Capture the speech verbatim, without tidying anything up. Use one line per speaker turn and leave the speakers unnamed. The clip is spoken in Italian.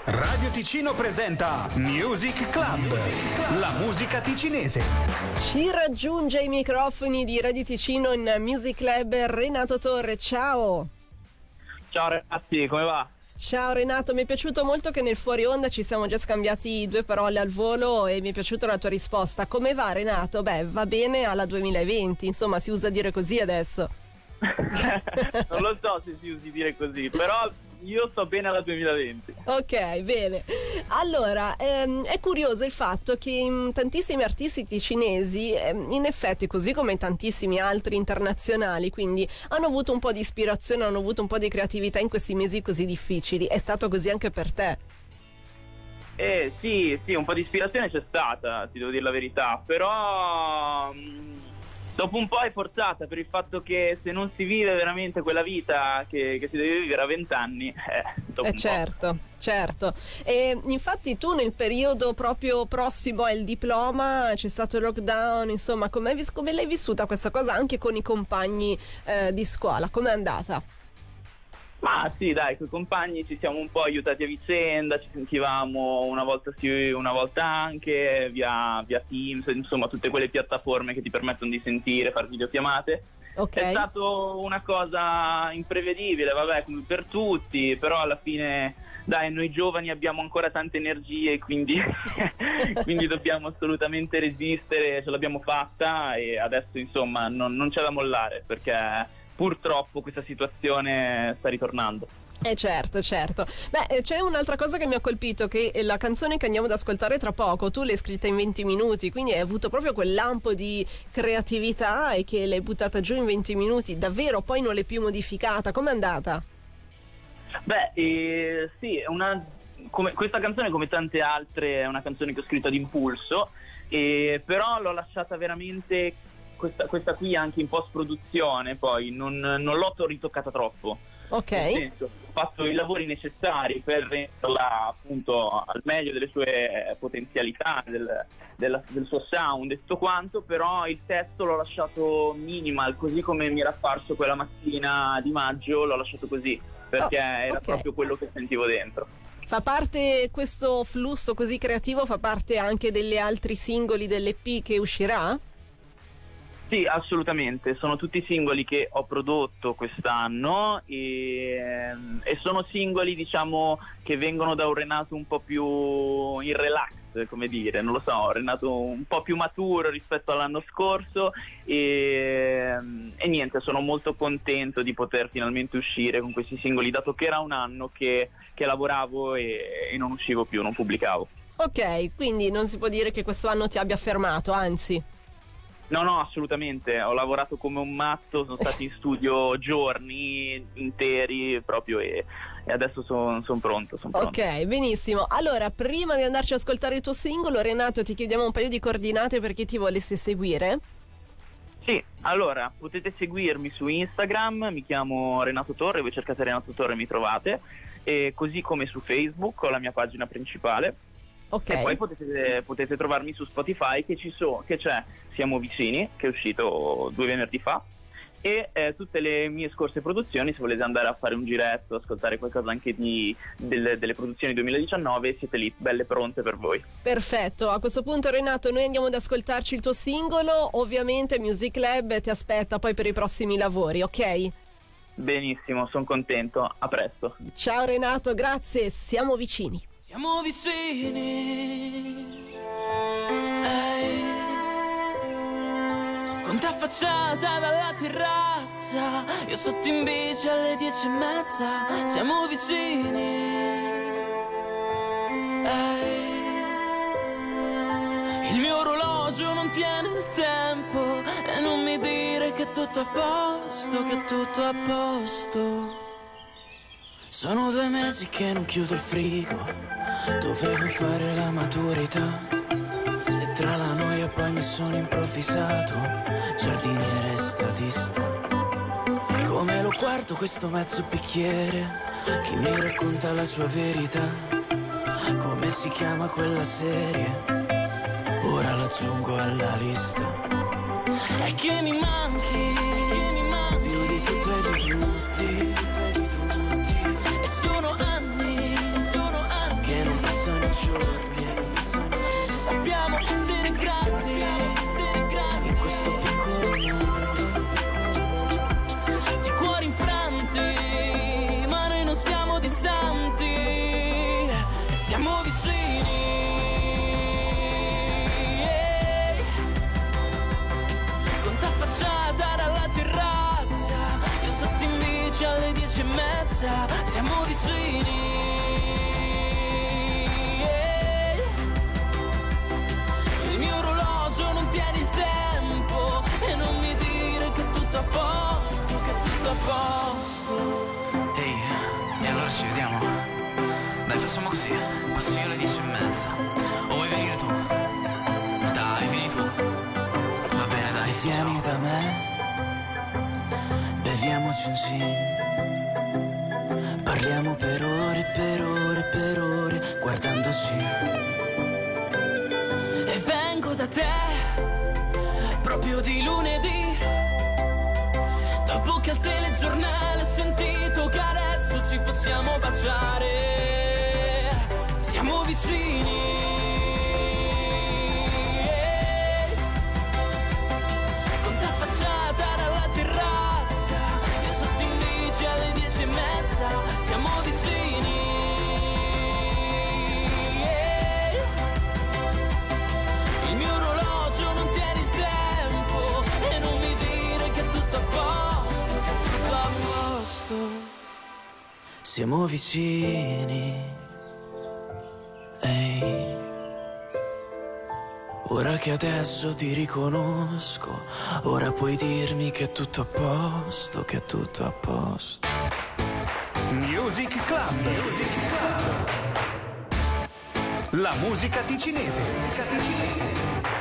Radio Ticino presenta Music Club, la musica ticinese.
Ci raggiunge ai microfoni di Radio Ticino in Music Club Renato Torre, ciao!
Ciao ragazzi, come va?
Ciao Renato, mi è piaciuto molto che nel fuori onda ci siamo già scambiati due parole al volo e mi è piaciuta la tua risposta. Come va Renato? Beh, va bene alla duemilaventi, insomma si usa dire così adesso.
Non lo so se si usi dire così, però io sto bene alla duemilaventi.
Ok, bene. Allora, ehm, è curioso il fatto che in tantissimi artisti ticinesi, ehm, in effetti, così come in tantissimi altri internazionali, quindi hanno avuto un po' di ispirazione, hanno avuto un po' di creatività in questi mesi così difficili. È stato così anche per te?
Eh sì, sì, un po' di ispirazione c'è stata, ti devo dire la verità, però mh, dopo un po' è forzata, per il fatto che se non si vive veramente quella vita che, che si deve vivere a vent'anni, eh, dopo
eh
un
certo,
po'.
certo. E infatti tu nel periodo proprio prossimo al diploma c'è stato il lockdown, insomma, come l'hai vissuta questa cosa anche con i compagni eh, di scuola? Com'è andata?
Ma sì, dai, con i compagni ci siamo un po' aiutati a vicenda, ci sentivamo una volta sì, una volta anche, via, via Teams, insomma tutte quelle piattaforme che ti permettono di sentire, fare videochiamate.
Okay.
È stato una cosa imprevedibile, vabbè, come per tutti, però alla fine, dai, noi giovani abbiamo ancora tante energie, quindi, quindi dobbiamo assolutamente resistere, ce l'abbiamo fatta e adesso insomma non, non c'è da mollare, perché purtroppo questa situazione sta ritornando.
Eh certo, certo. Beh, c'è un'altra cosa che mi ha colpito, che la canzone che andiamo ad ascoltare tra poco, tu l'hai scritta in venti minuti, quindi hai avuto proprio quel lampo di creatività e che l'hai buttata giù in venti minuti, davvero, poi non l'hai più modificata, com'è andata?
Beh, eh, sì, è una, come, questa canzone come tante altre è una canzone che ho scritto ad impulso, eh, però l'ho lasciata veramente... Questa, questa qui anche in post-produzione, poi non, non l'ho ritoccata troppo.
Ok.
Nel senso, ho fatto i lavori necessari per renderla appunto al meglio delle sue potenzialità, del, della, del suo sound e tutto quanto, però il testo l'ho lasciato minimal, così come mi era apparso quella mattina di maggio, l'ho lasciato così, perché oh, era okay. proprio quello che sentivo dentro.
Fa parte, questo flusso così creativo, fa parte anche degli altri singoli dell'E P che uscirà?
Sì, assolutamente, sono tutti singoli che ho prodotto quest'anno e, e sono singoli, diciamo, che vengono da un Renato un po' più in relax, come dire, non lo so, Renato un po' più maturo rispetto all'anno scorso e, e niente, sono molto contento di poter finalmente uscire con questi singoli, dato che era un anno che, che lavoravo e, e non uscivo più, non pubblicavo.
Ok, quindi non si può dire che questo anno ti abbia fermato, anzi...
No, no, assolutamente, ho lavorato come un matto, sono stato in studio giorni interi proprio e, e adesso sono son pronto, son pronto.
Ok, benissimo. Allora, prima di andarci ad ascoltare il tuo singolo, Renato, ti chiediamo un paio di coordinate per chi ti volesse seguire.
Sì, allora, potete seguirmi su Instagram, mi chiamo Renato Torre, voi cercate Renato Torre e mi trovate, e così come su Facebook ho la mia pagina principale.
Okay.
E poi potete, potete trovarmi su Spotify che ci so, che c'è Siamo Vicini, che è uscito due venerdì fa, e eh, tutte le mie scorse produzioni, se volete andare a fare un giretto, ascoltare qualcosa anche di, delle, delle produzioni duemiladiciannove, siete lì, belle pronte per voi.
Perfetto, a questo punto Renato noi andiamo ad ascoltarci il tuo singolo, ovviamente Music Lab ti aspetta poi per i prossimi lavori, ok?
Benissimo, sono contento, a presto.
Ciao Renato, grazie, siamo vicini.
Siamo vicini, ehi, con te affacciata dalla terrazza, io sotto in bici alle dieci e mezza. Siamo vicini, ehi, il mio orologio non tiene il tempo e non mi dire che è tutto a posto, che è tutto a posto. Sono due mesi che non chiudo il frigo, dovevo fare la maturità e tra la noia poi mi sono improvvisato giardiniere e statista. Come lo guardo questo mezzo bicchiere, chi mi racconta la sua verità, come si chiama quella serie, ora l'aggiungo alla lista. E che mi manchi, che mi manchi più di tutto e di tutti. dici alle dieci e mezza siamo vicini. Il mio orologio non tiene il tempo e non mi dire che è tutto a posto, che è tutto a posto.
Ehi, e allora ci vediamo? Dai, facciamo così, passo io alle dieci e mezza. O vuoi venire tu? Dai, vieni tu. Va bene, dai,
vieni da me. Beviamoci un gin, parliamo per ore, per ore, per ore, guardandoci. E vengo da te, proprio di lunedì, dopo che al telegiornale ho sentito che adesso ci possiamo baciare. Siamo vicini. Con te affacciata dalla terrazza, io sotto in bici alle dieci e mezza, siamo vicini. Il mio orologio non tiene il tempo e non mi dire che è tutto a posto, che è tutto a posto. Siamo vicini. Ehi, ora che adesso ti riconosco, ora puoi dirmi che è tutto a posto, che è tutto a posto.
Music Club. Music Club. La musica ticinese. Musica ticinese.